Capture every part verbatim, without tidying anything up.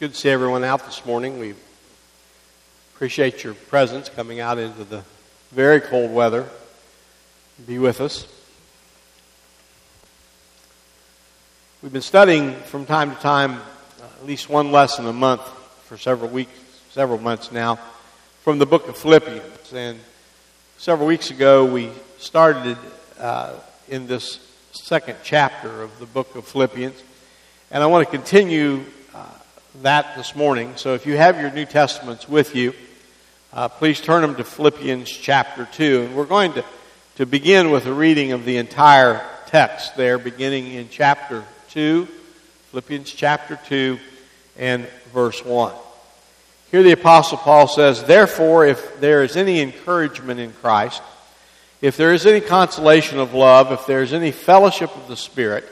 Good to see everyone out this morning. We appreciate your presence coming out into the very cold weather. Be with us. We've been studying from time to time uh, at least one lesson a month for several weeks, several months now, from the book of Philippians. And several weeks ago we started uh, in this second chapter of the book of Philippians. And I want to continue uh, that this morning. So if you have your New Testaments with you, uh, please turn them to Philippians chapter two. And we're going to, to begin with a reading of the entire text there, beginning in chapter two, Philippians chapter two and verse one. Here the Apostle Paul says, "Therefore, if there is any encouragement in Christ, if there is any consolation of love, if there is any fellowship of the Spirit,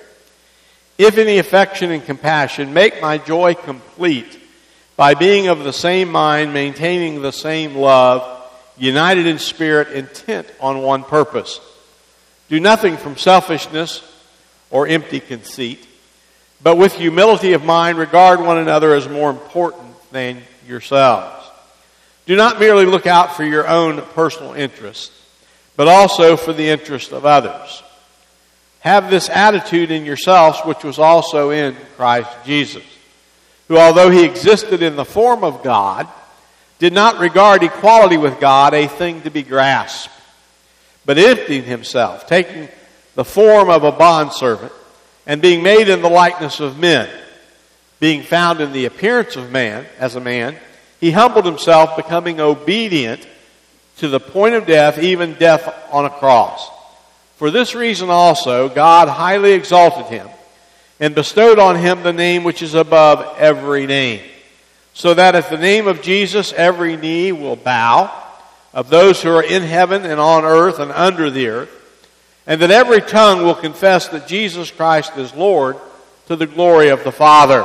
if any affection and compassion, make my joy complete by being of the same mind, maintaining the same love, united in spirit, intent on one purpose. Do nothing from selfishness or empty conceit, but with humility of mind regard one another as more important than yourselves. Do not merely look out for your own personal interests, but also for the interest of others. Have this attitude in yourselves, which was also in Christ Jesus, who, although he existed in the form of God, did not regard equality with God a thing to be grasped, but emptied himself, taking the form of a bondservant, and being made in the likeness of men. Being found in the appearance of man, as a man, he humbled himself, becoming obedient to the point of death, even death on a cross. For this reason also, God highly exalted him and bestowed on him the name which is above every name, so that at the name of Jesus every knee will bow, of those who are in heaven and on earth and under the earth, and that every tongue will confess that Jesus Christ is Lord, to the glory of the Father.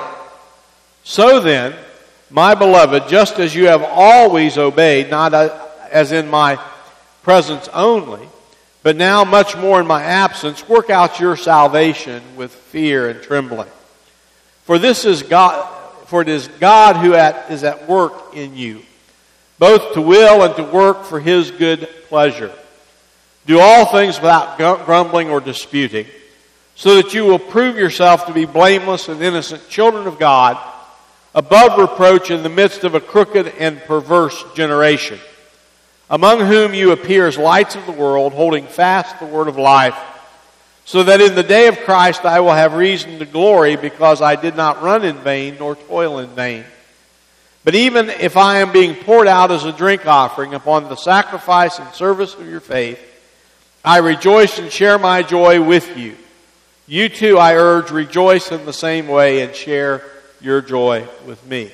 So then, my beloved, just as you have always obeyed, not as in my presence only, but now much more in my absence, work out your salvation with fear and trembling. For this is God, for it is God who at, is at work in you, both to will and to work for his good pleasure. Do all things without grumbling or disputing, so that you will prove yourself to be blameless and innocent children of God, above reproach in the midst of a crooked and perverse generation, among whom you appear as lights of the world, holding fast the word of life, so that in the day of Christ I will have reason to glory, because I did not run in vain nor toil in vain. But even if I am being poured out as a drink offering upon the sacrifice and service of your faith, I rejoice and share my joy with you. You too, I urge, rejoice in the same way and share your joy with me."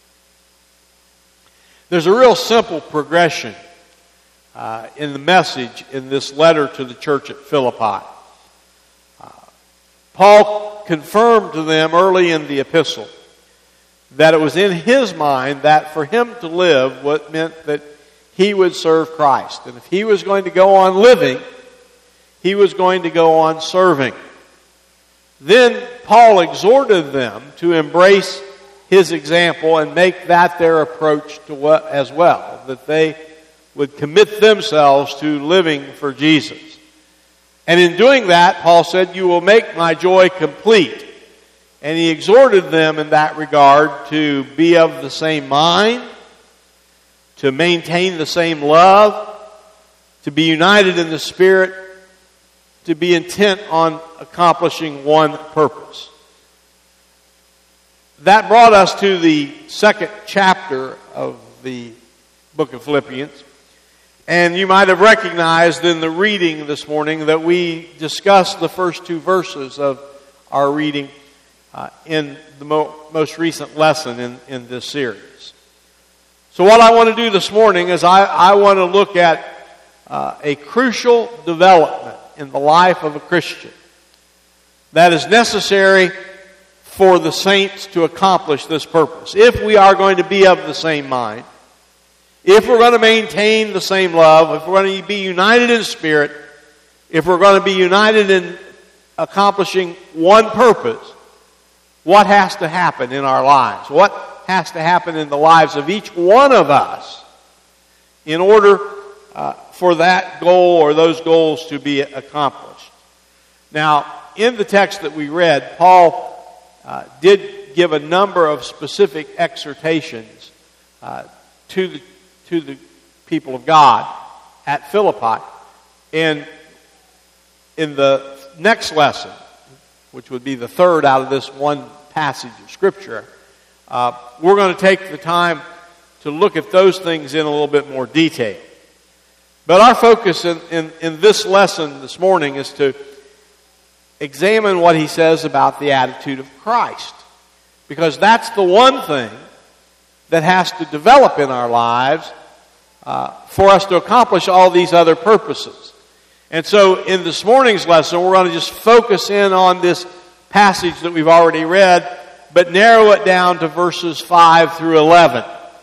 There's a real simple progression Uh, in the message in this letter to the church at Philippi. Uh, Paul confirmed to them early in the epistle that it was in his mind that for him to live what meant that he would serve Christ. And if he was going to go on living, he was going to go on serving. Then Paul exhorted them to embrace his example and make that their approach to what as well, that they would commit themselves to living for Jesus. And in doing that, Paul said, "You will make my joy complete." And he exhorted them in that regard to be of the same mind, to maintain the same love, to be united in the Spirit, to be intent on accomplishing one purpose. That brought us to the second chapter of the book of Philippians. And you might have recognized in the reading this morning that we discussed the first two verses of our reading uh, in the mo- most recent lesson in, in this series. So what I want to do this morning is I, I want to look at uh, a crucial development in the life of a Christian that is necessary for the saints to accomplish this purpose. If we are going to be of the same mind, if we're going to maintain the same love, if we're going to be united in spirit, if we're going to be united in accomplishing one purpose, what has to happen in our lives? What has to happen in the lives of each one of us in order uh, for that goal or those goals to be accomplished. Now, in the text that we read, Paul uh, did give a number of specific exhortations uh, to the to the people of God at Philippi. And in the next lesson, which would be the third out of this one passage of Scripture, uh, we're going to take the time to look at those things in a little bit more detail. But our focus in, in, in this lesson this morning is to examine what he says about the attitude of Christ. Because that's the one thing that has to develop in our lives uh, for us to accomplish all these other purposes. And so in this morning's lesson, we're going to just focus in on this passage that we've already read, but narrow it down to verses five through eleven.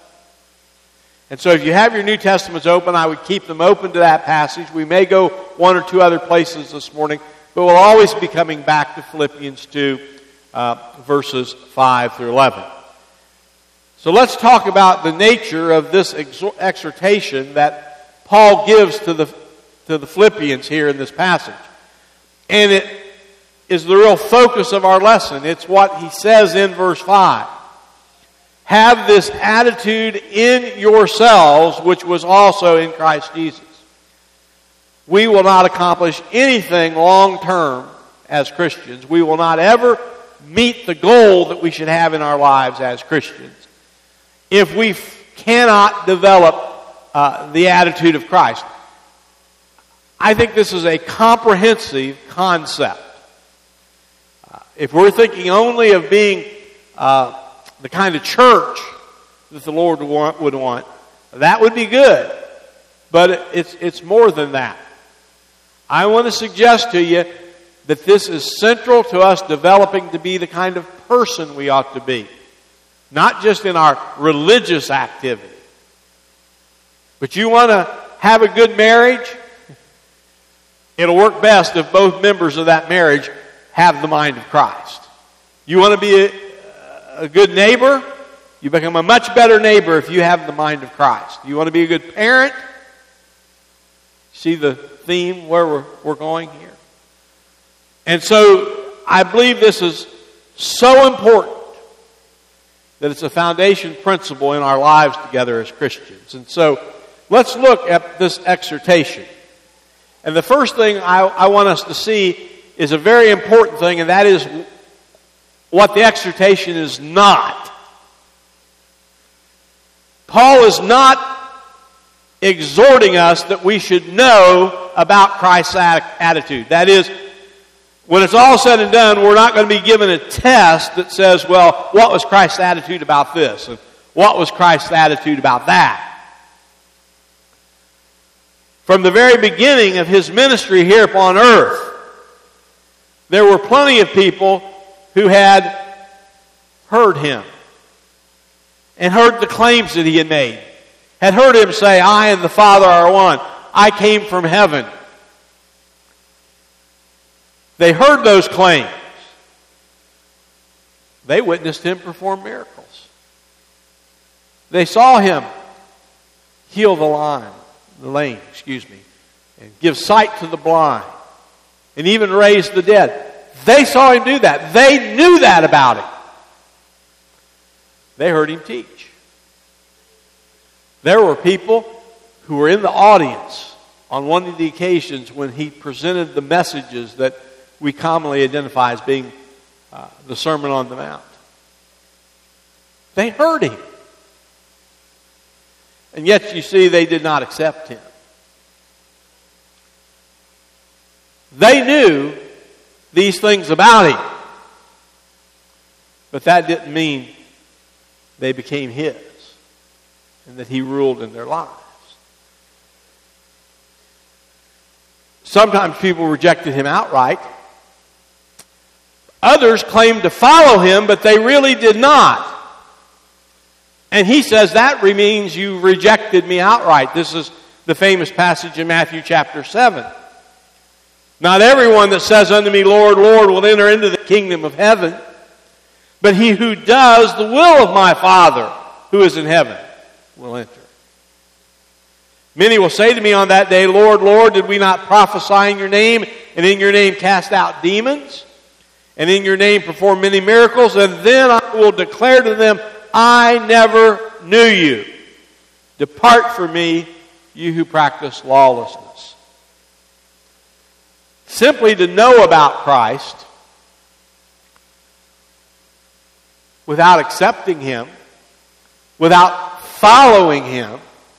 And so if you have your New Testaments open, I would keep them open to that passage. We may go one or two other places this morning, but we'll always be coming back to Philippians two, uh, verses five through eleven. So let's talk about the nature of this exhortation that Paul gives to the to the Philippians here in this passage. And it is the real focus of our lesson. It's what he says in verse five. Have this attitude in yourselves, which was also in Christ Jesus. We will not accomplish anything long term as Christians. We will not ever meet the goal that we should have in our lives as Christians if we f- cannot develop uh, the attitude of Christ. I think this is a comprehensive concept. Uh, if we're thinking only of being uh, the kind of church that the Lord would want, would want, that would be good. But it's it's more than that. I want to suggest to you that this is central to us developing to be the kind of person we ought to be. Not just in our religious activity. But you want to have a good marriage? It'll work best if both members of that marriage have the mind of Christ. You want to be a, a good neighbor? You become a much better neighbor if you have the mind of Christ. You want to be a good parent? See the theme where we're, we're going here? And so I believe this is so important that it's a foundation principle in our lives together as Christians. And so let's look at this exhortation. And the first thing I, I want us to see is a very important thing, and that is what the exhortation is not. Paul is not exhorting us that we should know about Christ's attitude. That is, when it's all said and done, we're not going to be given a test that says, well, what was Christ's attitude about this? And what was Christ's attitude about that? From the very beginning of his ministry here upon earth, there were plenty of people who had heard him and heard the claims that he had made, had heard him say, I and the Father are one. I came from heaven. They heard those claims. They witnessed him perform miracles. They saw him heal the lame, the lame, excuse me, and give sight to the blind, and even raise the dead. They saw him do that. They knew that about him. They heard him teach. There were people who were in the audience on one of the occasions when he presented the messages that we commonly identify as being uh, the Sermon on the Mount. They heard him. And yet, you see, they did not accept him. They knew these things about him. But that didn't mean they became his and that he ruled in their lives. Sometimes people rejected him outright. Others claimed to follow him, but they really did not. And he says, that means you rejected me outright. This is the famous passage in Matthew chapter seven. Not everyone that says unto me, Lord, Lord, will enter into the kingdom of heaven, but he who does the will of my Father who is in heaven will enter. Many will say to me on that day, Lord, Lord, did we not prophesy in your name, and in your name cast out demons, and in your name perform many miracles? And then I will declare to them, I never knew you. Depart from me, you who practice lawlessness. Simply to know about Christ without accepting him, without following him,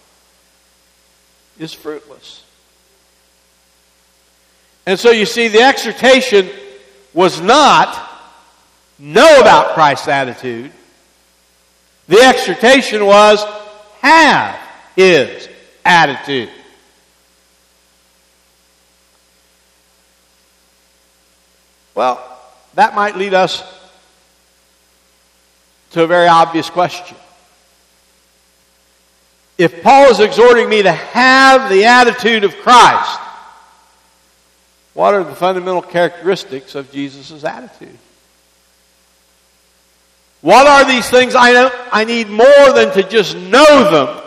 is fruitless. And so you see, the exhortation was not know about Christ's attitude. The exhortation was have his attitude. Well, that might lead us to a very obvious question. If Paul is exhorting me to have the attitude of Christ, what are the fundamental characteristics of Jesus' attitude? What are these things I know, I need more than to just know them?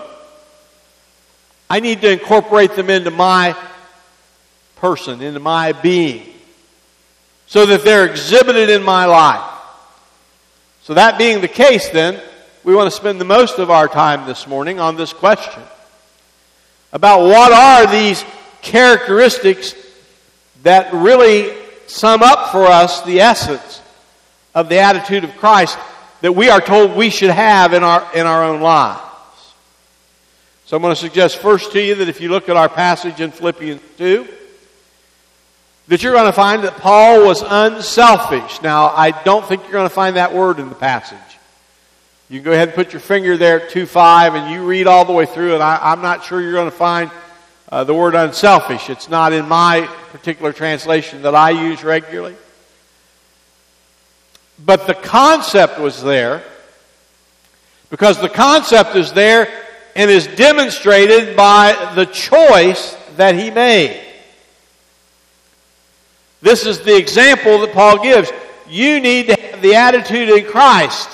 I need to incorporate them into my person, into my being, so that they're exhibited in my life. So that being the case, then, we want to spend the most of our time this morning on this question about what are these characteristics that really sum up for us the essence of the attitude of Christ that we are told we should have in our, in our own lives. So I'm going to suggest first to you that if you look at our passage in Philippians two, that you're going to find that Paul was unselfish. Now, I don't think you're going to find that word in the passage. You can go ahead and put your finger there at two five and you read all the way through, and I, I'm not sure you're going to find uh, the word unselfish. It's not in my particular translation that I use regularly. But the concept was there, because the concept is there and is demonstrated by the choice that he made. This is the example that Paul gives. You need to have the attitude in Christ.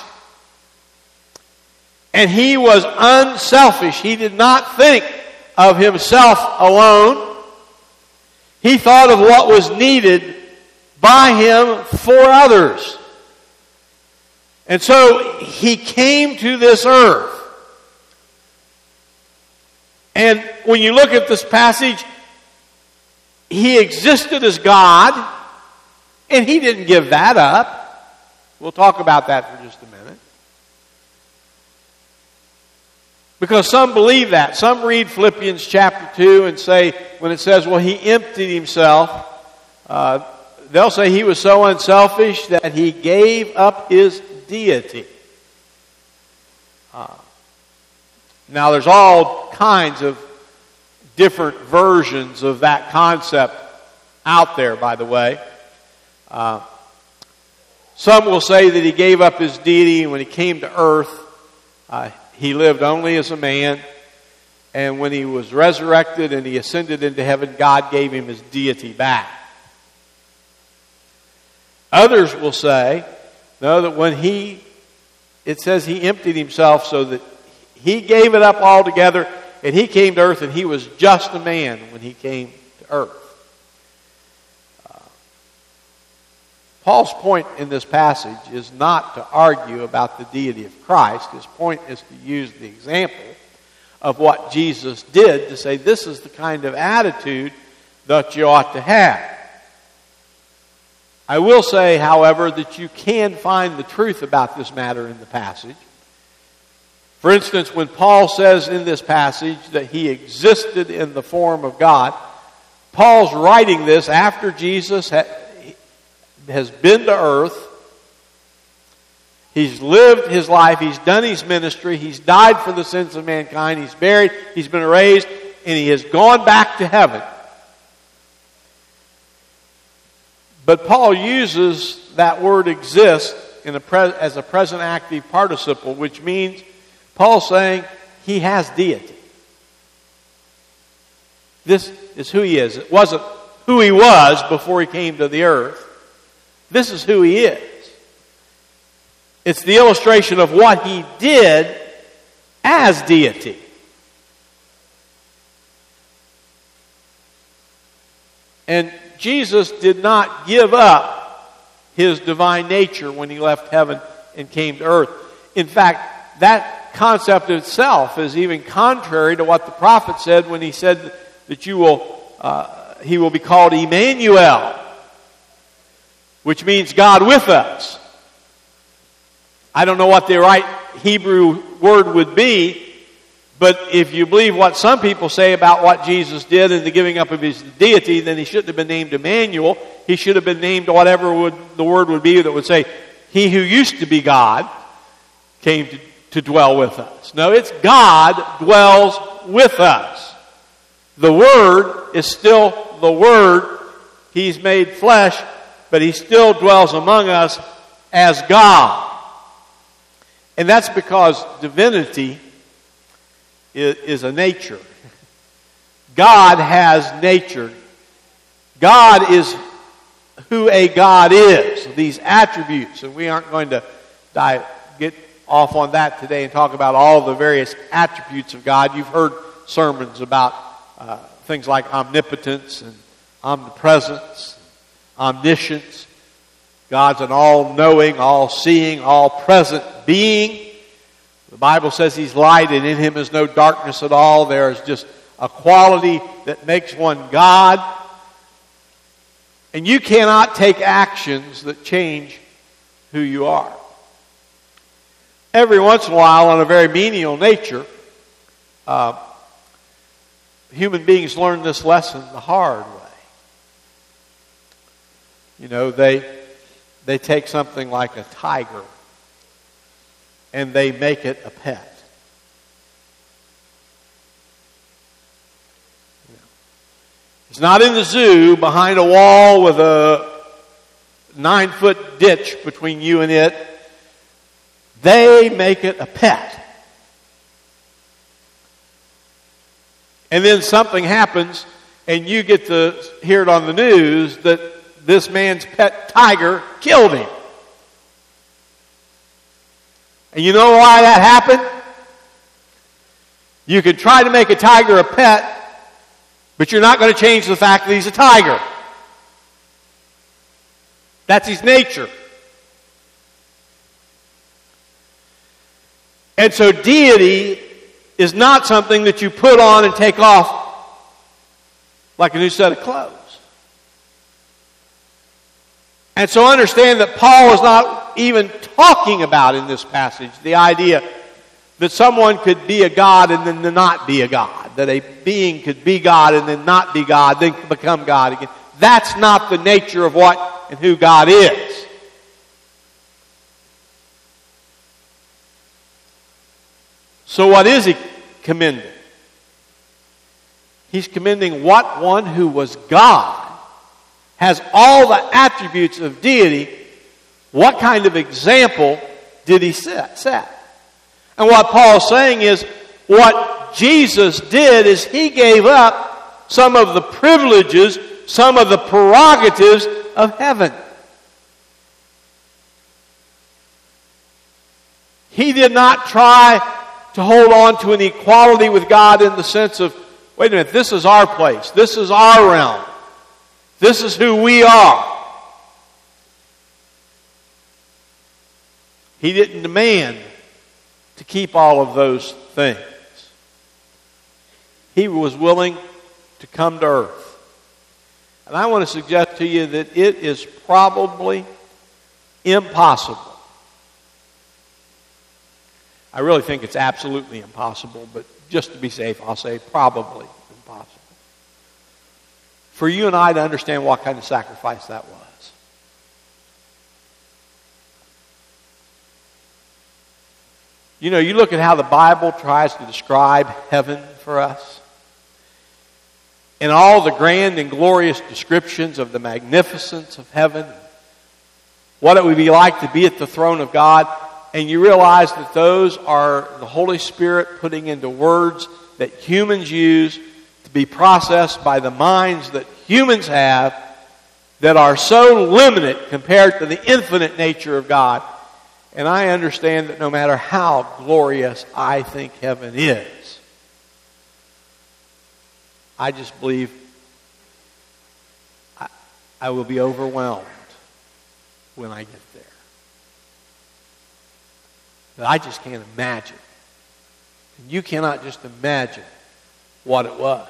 And he was unselfish. He did not think of himself alone. He thought of what was needed by him for others. And so he came to this earth. And when you look at this passage, he existed as God, and he didn't give that up. We'll talk about that for just a minute. Because some believe that. Some read Philippians chapter two and say, when it says, well, he emptied himself, uh, they'll say he was so unselfish that he gave up his deity. Uh, now, there's all kinds of different versions of that concept out there, by the way. Uh, some will say that he gave up his deity, and when he came to earth, uh, he lived only as a man, and when he was resurrected and he ascended into heaven, God gave him his deity back. Others will say, no, that when he, it says he emptied himself, so that he gave it up altogether, and he came to earth, and he was just a man when he came to earth. Uh, Paul's point in this passage is not to argue about the deity of Christ. His point is to use the example of what Jesus did to say this is the kind of attitude that you ought to have. I will say, however, that you can find the truth about this matter in the passage. For instance, when Paul says in this passage that he existed in the form of God, Paul's writing this after Jesus ha- has been to earth. He's lived his life. He's done his ministry. He's died for the sins of mankind. He's buried. He's been raised. And he has gone back to heaven. But Paul uses that word exist in a pre- as a present active participle, which means Paul's saying he has deity. This is who he is. It wasn't who he was before he came to the earth. This is who he is. It's the illustration of what he did as deity. And Jesus did not give up his divine nature when he left heaven and came to earth. In fact, that concept itself is even contrary to what the prophet said when he said that you will, uh, he will be called Emmanuel, which means God with us. I don't know what the right Hebrew word would be, but if you believe what some people say about what Jesus did in the giving up of his deity, then he shouldn't have been named Emmanuel. He should have been named whatever would, the word would be that would say, he who used to be God came to, to dwell with us. No, it's God dwells with us. The Word is still the Word. He's made flesh, but he still dwells among us as God. And that's because divinity is, is a nature. God has nature. God is who a God is. These attributes. And we aren't going to dive, get off on that today and talk about all the various attributes of God. You've heard sermons about uh, things like omnipotence and omnipresence, omniscience. God's an all-knowing, all-seeing, all-present being. The Bible says he's light and in him is no darkness at all. There is just a quality that makes one God. And you cannot take actions that change who you are. Every once in a while, on a very menial nature, uh, human beings learn this lesson the hard way. You know, they... They take something like a tiger and they make it a pet. It's not in the zoo behind a wall with a nine-foot ditch between you and it. They make it a pet. And then something happens and you get to hear it on the news that this man's pet tiger killed him. And you know why that happened? You can try to make a tiger a pet, but you're not going to change the fact that he's a tiger. That's his nature. And so deity is not something that you put on and take off like a new set of clothes. And so understand that Paul is not even talking about in this passage the idea that someone could be a God and then not be a God. That a being could be God and then not be God, then become God again. That's not the nature of what and who God is. So what is he commending? He's commending what one who was God, has all the attributes of deity. What kind of example did he set? set? And what Paul's saying is, what Jesus did is he gave up some of the privileges, some of the prerogatives of heaven. He did not try to hold on to an equality with God in the sense of, wait a minute, this is our place, this is our realm. This is who we are. He didn't demand to keep all of those things. He was willing to come to earth. And I want to suggest to you that it is probably impossible. I really think it's absolutely impossible, but just to be safe, I'll say probably impossible for you and I to understand what kind of sacrifice that was. You know, you look at how the Bible tries to describe heaven for us. And all the grand and glorious descriptions of the magnificence of heaven. What it would be like to be at the throne of God. And you realize that those are the Holy Spirit putting into words that humans use to be processed by the minds that humans have that are so limited compared to the infinite nature of God. And I understand that no matter how glorious I think heaven is, I just believe I, I will be overwhelmed when I get there. But I just can't imagine. And you cannot just imagine what it was.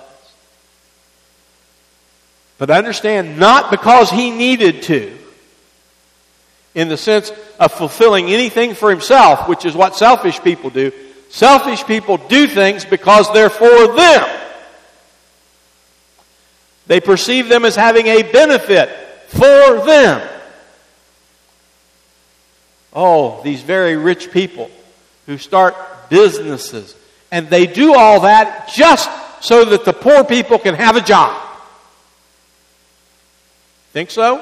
But understand, not because he needed to, in the sense of fulfilling anything for himself, which is what selfish people do. Selfish people do things because they're for them. They perceive them as having a benefit for them. Oh, these very rich people who start businesses, and they do all that just so that the poor people can have a job. Think so?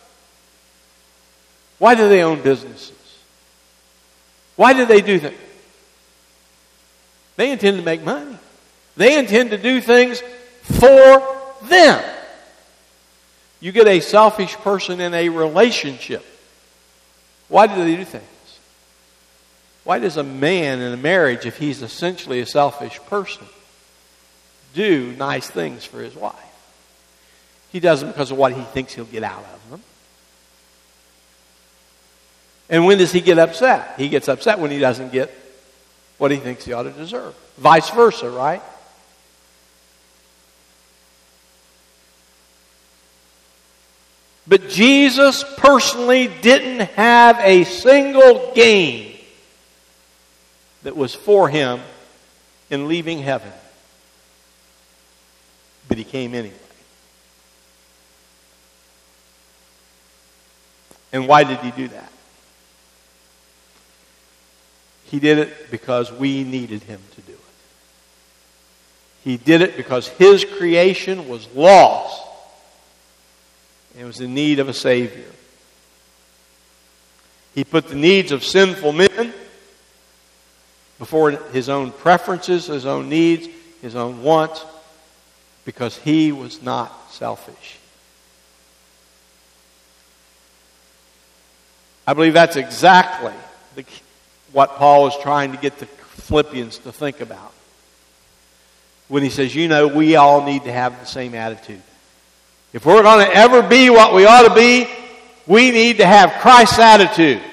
Why do they own businesses? Why do they do things? They intend to make money. They intend to do things for them. You get a selfish person in a relationship. Why do they do things? Why does a man in a marriage, if he's essentially a selfish person, do nice things for his wife? He does them because of what he thinks he'll get out of them. And when does he get upset? He gets upset when he doesn't get what he thinks he ought to deserve. Vice versa, right? But Jesus personally didn't have a single gain that was for him in leaving heaven. But he came anyway. And why did he do that? He did it because we needed him to do it. He did it because his creation was lost and was in need of a Savior. He put the needs of sinful men before his own preferences, his own needs, his own wants, because he was not selfish. I believe that's exactly the, what Paul is trying to get the Philippians to think about when he says, you know, we all need to have the same attitude. If we're going to ever be what we ought to be, we need to have Christ's attitude.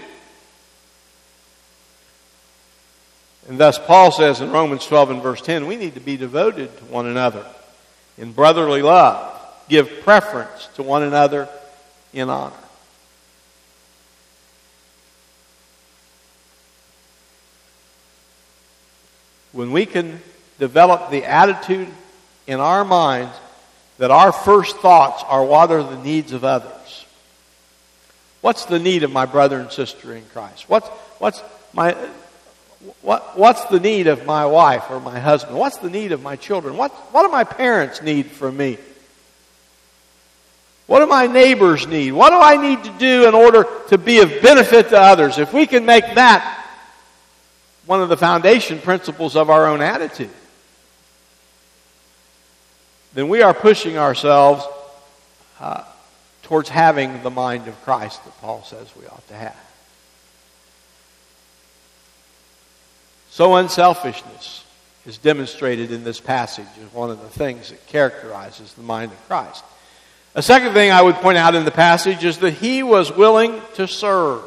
And thus Paul says in Romans twelve and verse ten, we need to be devoted to one another in brotherly love. Give preference to one another in honor. When we can develop the attitude in our minds that our first thoughts are what are the needs of others. What's the need of my brother and sister in Christ? What's what's my what what's the need of my wife or my husband? What's the need of my children? What what do my parents need from me? What do my neighbors need? What do I need to do in order to be of benefit to others? If we can make that one of the foundation principles of our own attitude, then we are pushing ourselves uh, towards having the mind of Christ that Paul says we ought to have. So unselfishness is demonstrated in this passage as one of the things that characterizes the mind of Christ. A second thing I would point out in the passage is that he was willing to serve.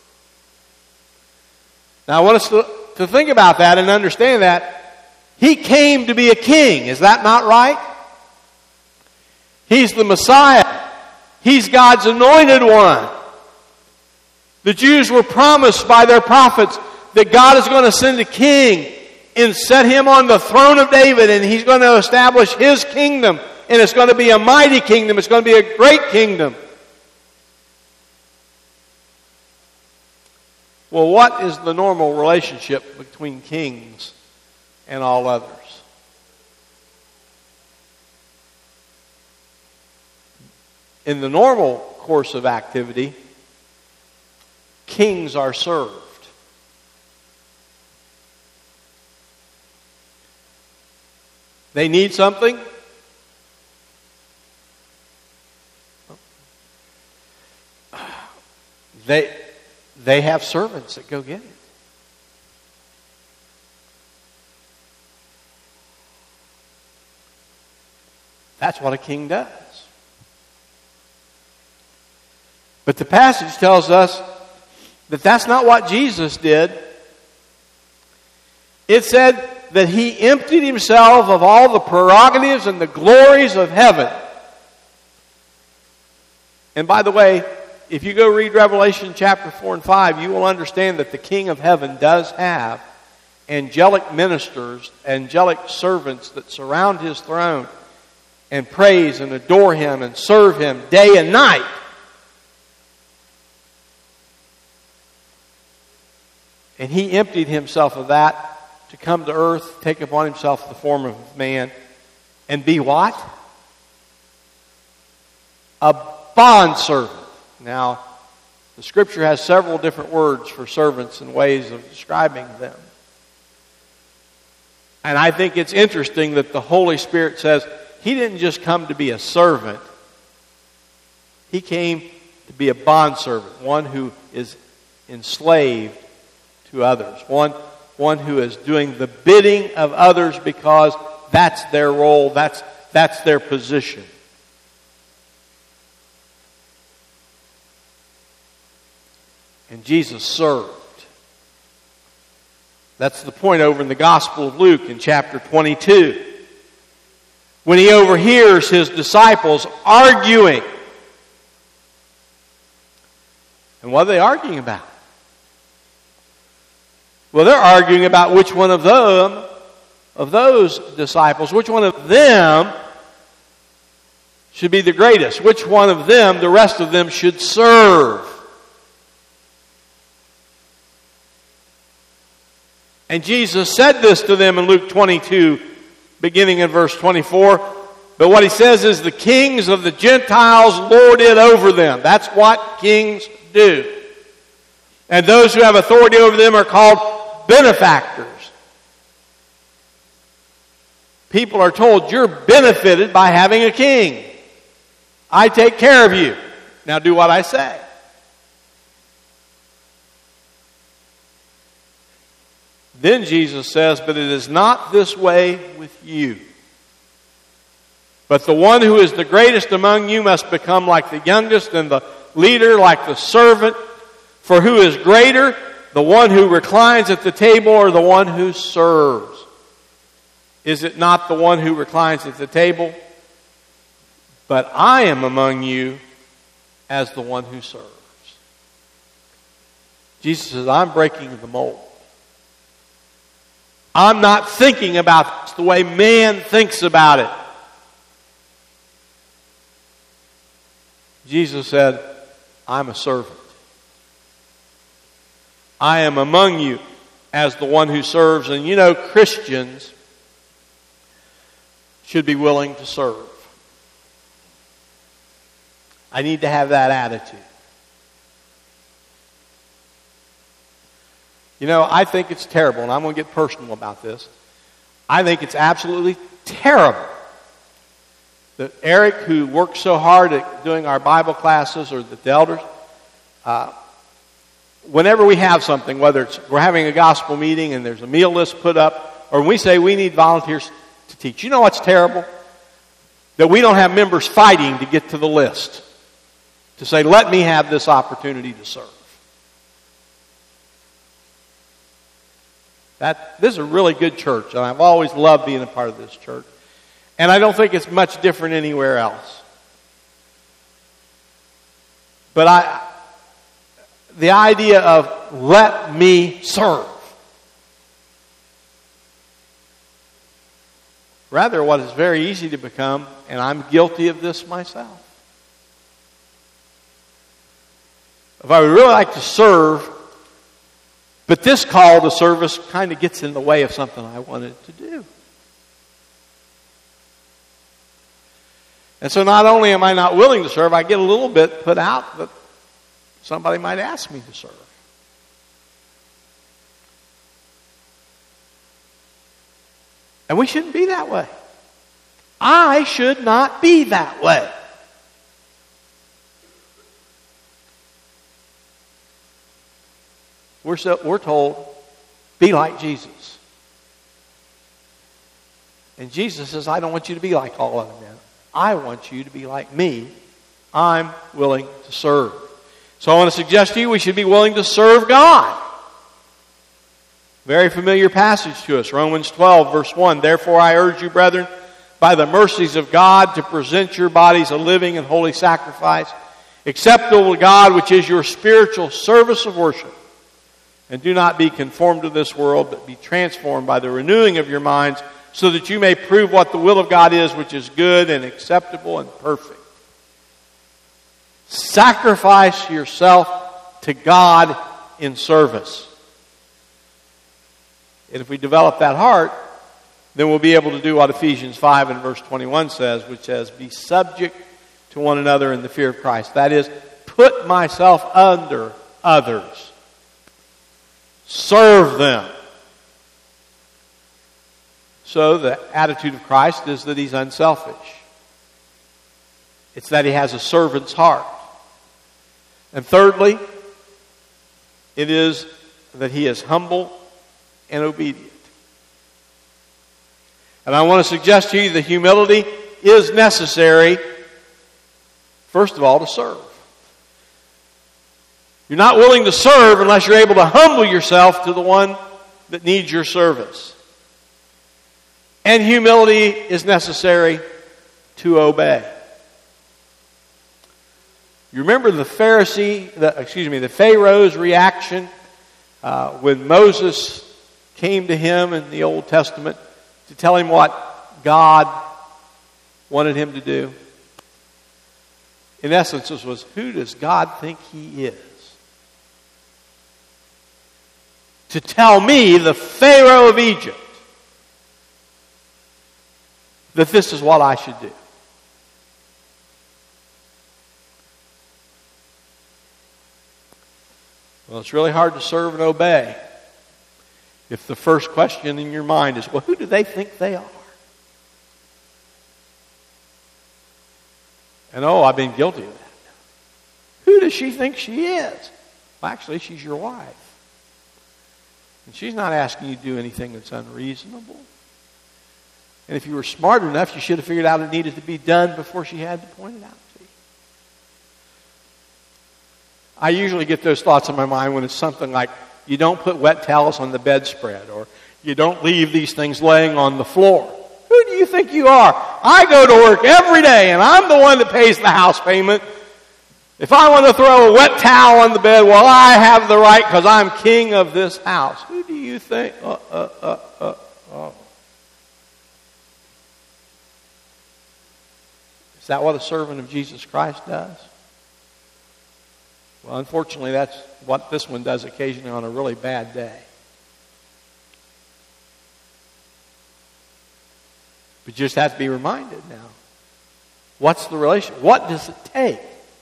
Now I want us to, to think about that and understand that he came to be a king. Is that not right? He's the Messiah. He's God's anointed one. The Jews were promised by their prophets that God is going to send a king and set him on the throne of David, and he's going to establish his kingdom, and it's going to be a mighty kingdom. It's going to be a great kingdom. Well, what is the normal relationship between kings and all others? In the normal course of activity, kings are served. They need something. They, they have servants that go get it. That's what a king does. But the passage tells us that that's not what Jesus did. It said that he emptied himself of all the prerogatives and the glories of heaven. And by the way, if you go read Revelation chapter four and five, you will understand that the King of Heaven does have angelic ministers, angelic servants that surround his throne and praise and adore him and serve him day and night. And he emptied himself of that to come to earth, take upon himself the form of man, and be what? A bondservant. Now, the Scripture has several different words for servants and ways of describing them. And I think it's interesting that the Holy Spirit says he didn't just come to be a servant. He came to be a bondservant, one who is enslaved to others, one, one who is doing the bidding of others because that's their role, that's, that's their position. And Jesus served. That's the point over in the Gospel of Luke in chapter twenty-two. When he overhears his disciples arguing. And what are they arguing about? Well, they're arguing about which one of them, of those disciples, which one of them should be the greatest. Which one of them, the rest of them, should serve. And Jesus said this to them in Luke twenty-two, beginning in verse twenty-four. But what he says is, the kings of the Gentiles lord it over them. That's what kings do. And those who have authority over them are called benefactors. People are told, you're benefited by having a king. I take care of you. Now do what I say. Then Jesus says, but it is not this way with you. But the one who is the greatest among you must become like the youngest, and the leader like the servant. For who is greater, the one who reclines at the table or the one who serves? Is it not the one who reclines at the table? But I am among you as the one who serves. Jesus says, I'm breaking the mold. I'm not thinking about this the way man thinks about it. Jesus said, I'm a servant. I am among you as the one who serves. And you know, Christians should be willing to serve. I need to have that attitude. You know, I think it's terrible, and I'm going to get personal about this. I think it's absolutely terrible that Eric, who works so hard at doing our Bible classes, or the elders, uh, whenever we have something, whether it's we're having a gospel meeting and there's a meal list put up, or we say we need volunteers to teach. You know what's terrible? That we don't have members fighting to get to the list. To say, let me have this opportunity to serve. That, this is a really good church, and I've always loved being a part of this church. And I don't think it's much different anywhere else. But I, the idea of let me serve. Rather, what is very easy to become, and I'm guilty of this myself. If I would really like to serve, but this call to service kind of gets in the way of something I wanted to do. And so not only am I not willing to serve, I get a little bit put out that somebody might ask me to serve. And we shouldn't be that way. I should not be that way. we're, so, we're told, be like Jesus. And Jesus says, I don't want you to be like all other men. I want you to be like me. I'm willing to serve. So I want to suggest to you we should be willing to serve God. Very familiar passage to us, Romans twelve, verse one. Therefore I urge you, brethren, by the mercies of God, to present your bodies a living and holy sacrifice, acceptable to God, which is your spiritual service of worship. And do not be conformed to this world, but be transformed by the renewing of your minds, so that you may prove what the will of God is, which is good and acceptable and perfect. Sacrifice yourself to God in service. And if we develop that heart, then we'll be able to do what Ephesians five and verse twenty-one says, which says, be subject to one another in the fear of Christ. That is, put myself under others. Serve them. So the attitude of Christ is that he's unselfish. It's that he has a servant's heart. And thirdly, it is that he is humble and obedient. And I want to suggest to you that humility is necessary, first of all, to serve. You're not willing to serve unless you're able to humble yourself to the one that needs your service. And humility is necessary to obey. You remember the Pharisee, the, excuse me, the Pharaoh's reaction uh, when Moses came to him in the Old Testament to tell him what God wanted him to do? In essence, this was, who does God think he is? To tell me, the Pharaoh of Egypt, that this is what I should do. Well, it's really hard to serve and obey if the first question in your mind is, well, who do they think they are? And oh, I've been guilty of that. Who does she think she is? Well, actually, she's your wife. And she's not asking you to do anything that's unreasonable. And if you were smart enough, you should have figured out it needed to be done before she had to point it out to you. I usually get those thoughts in my mind when it's something like, you don't put wet towels on the bedspread, or you don't leave these things laying on the floor. Who do you think you are? I go to work every day, and I'm the one that pays the house payment. If I want to throw a wet towel on the bed, well, I have the right because I'm king of this house. Who do you think? Uh, uh, uh, uh, uh. Is that what a servant of Jesus Christ does? Well, unfortunately, that's what this one does occasionally on a really bad day. But you just have to be reminded now. What's the relation? What does it take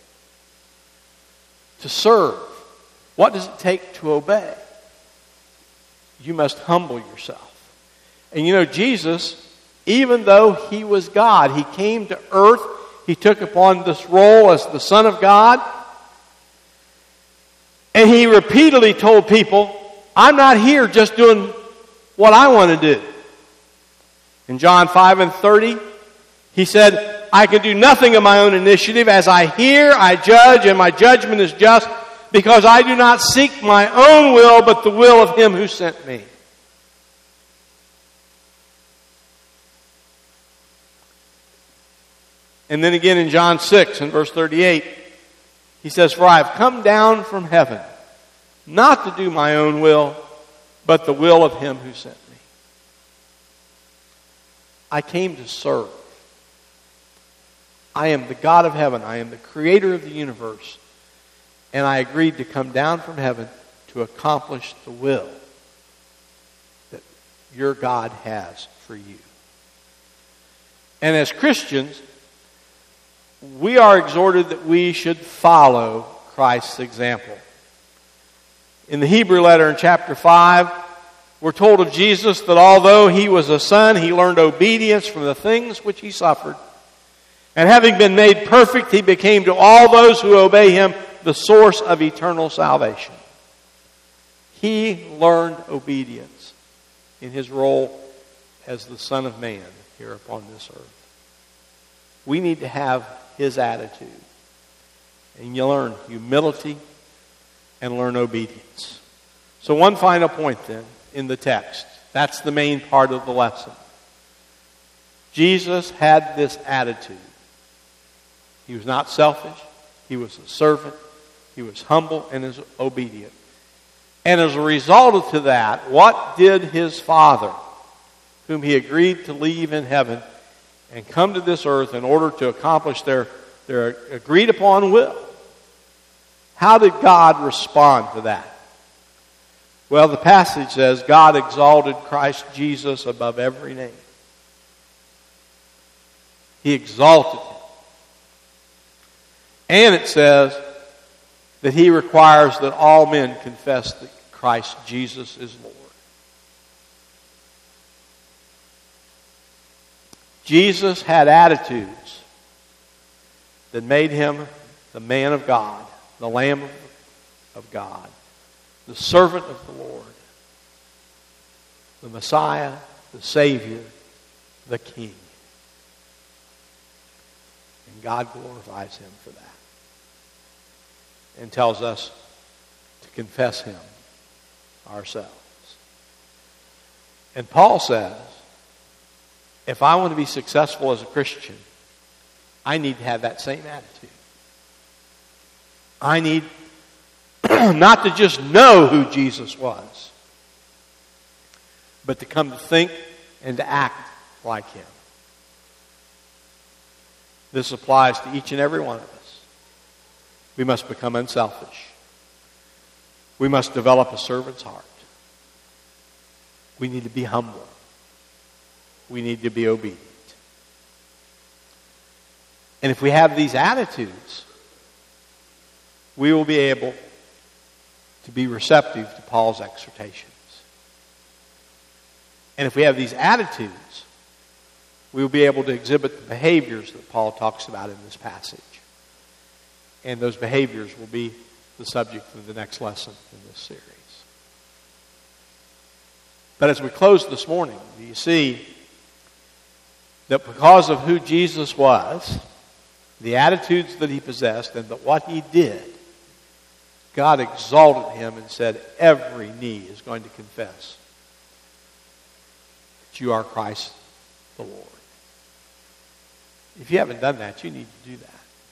to serve? What does it take to obey? You must humble yourself. And you know, Jesus, even though he was God, he came to earth, he took upon this role as the Son of God, and he repeatedly told people, I'm not here just doing what I want to do. In John five and thirty, he said, I can do nothing of my own initiative. As I hear, I judge, and my judgment is just, because I do not seek my own will, but the will of him who sent me. And then again in John six and verse thirty-eight, he says, for I have come down from heaven, not to do my own will, but the will of him who sent me. I came to serve. I am the God of heaven. I am the creator of the universe. And I agreed to come down from heaven to accomplish the will that your God has for you. And as Christians, we are exhorted that we should follow Christ's example. In the Hebrew letter in chapter five, we're told of Jesus that although he was a son, he learned obedience from the things which he suffered. And having been made perfect, he became to all those who obey him the source of eternal salvation. He learned obedience in his role as the Son of Man here upon this earth. We need to have his attitude. And you learn humility and learn obedience. So one final point then in the text. That's the main part of the lesson. Jesus had this attitude. He was not selfish. He was a servant. He was humble and is obedient. And as a result of that, what did his Father, whom he agreed to leave in heaven and come to this earth in order to accomplish their, their agreed upon will, how did God respond to that? Well, the passage says, God exalted Christ Jesus above every name. He exalted him. And it says that he requires that all men confess that Christ Jesus is Lord. Jesus had attitudes that made him the man of God, the Lamb of God, the servant of the Lord, the Messiah, the Savior, the King. And God glorifies him for that and tells us to confess him ourselves. And Paul says, if I want to be successful as a Christian, I need to have that same attitude. I need not to just know who Jesus was, but to come to think and to act like him. This applies to each and every one of us. We must become unselfish. We must develop a servant's heart. We need to be humble. We need to be obedient. And if we have these attitudes, we will be able to be receptive to Paul's exhortations. And if we have these attitudes, we will be able to exhibit the behaviors that Paul talks about in this passage. And those behaviors will be the subject of the next lesson in this series. But as we close this morning, do you see that because of who Jesus was, the attitudes that he possessed, and that what he did, God exalted him and said, every knee is going to confess that you are Christ the Lord. If you haven't done that, you need to do that.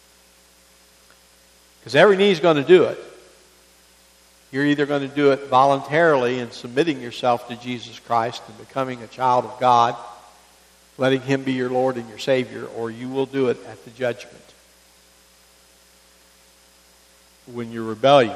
Because every knee is going to do it. You're either going to do it voluntarily in submitting yourself to Jesus Christ and becoming a child of God, letting him be your Lord and your Savior, or you will do it at the judgment, when your rebellion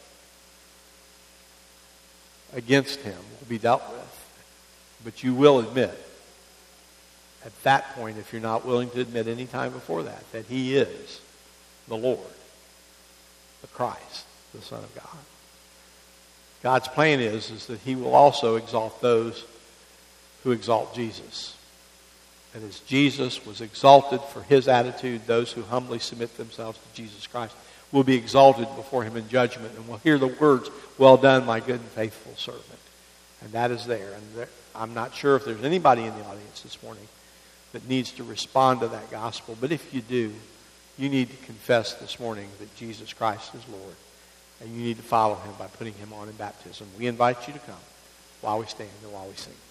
against him will be dealt with. But you will admit at that point, if you're not willing to admit any time before that, that he is the Lord, the Christ, the Son of God. God's plan is, is that he will also exalt those who exalt Jesus. And as Jesus was exalted for his attitude, those who humbly submit themselves to Jesus Christ will be exalted before him in judgment, and will hear the words, well done, my good and faithful servant. And that is there. And there, I'm not sure if there's anybody in the audience this morning that needs to respond to that gospel. But if you do, you need to confess this morning that Jesus Christ is Lord. And you need to follow him by putting him on in baptism. We invite you to come while we stand and while we sing.